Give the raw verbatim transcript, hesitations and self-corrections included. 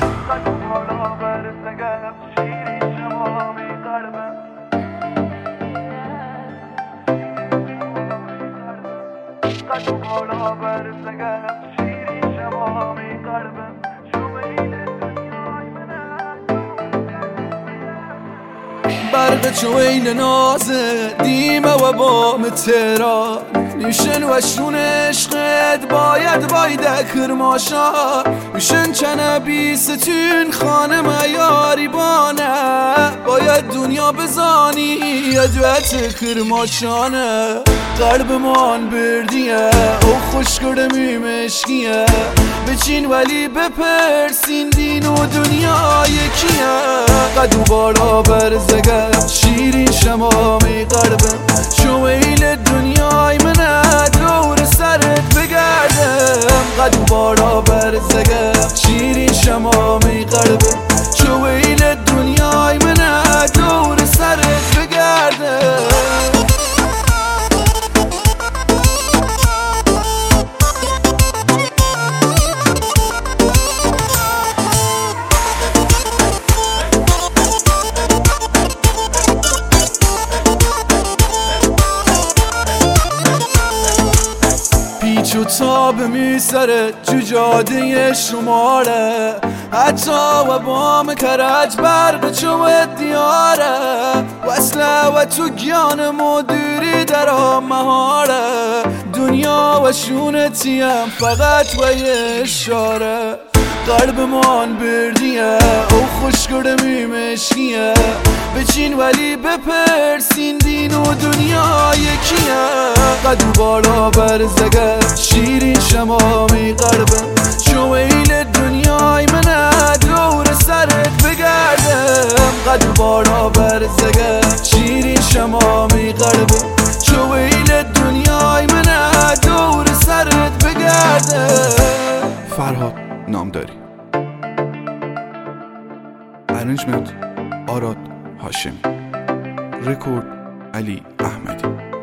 برق چو عین نازه دیمه و بام تهران نیشن و شون عشقت باید باید کرماشا میشن چنه بیستون خانه میاری بانه باید دنیا بزانی ادوت کرماشانه قلب مان بردیه او خوش کردمی مشکیه بچین ولی بپرسین دین و دنیا یکیه قدو بالا برزگه شیرین شمامی قلبم شویل دنیای منه دور سرت بگردم قدو بالا برزگه شیرین شمامی قلبم شویل دنیای منه دور سرت بگردم پیچ و تاب میسره جو جاده شماره حتی و بام کرج برق چو دیاره وصله و تو گیان مدیری در مهاره دنیا و شونتیم فقط و یه اشاره قلب مان بردیه او خوش کردمی مشکیه بچین ولی بپرسین دین و دنیا یکیه قدو بالا برزگه شیرین شمامی قلبم شویل دنیای منه دور سرت بگردم قدو بالا برزگه شیرین شمامی قلبم شویل دنیای منه دور سرت بگردم. فرهاد نامداری، ارنجمنت آراد هاشمی، رکورد علی احمدی.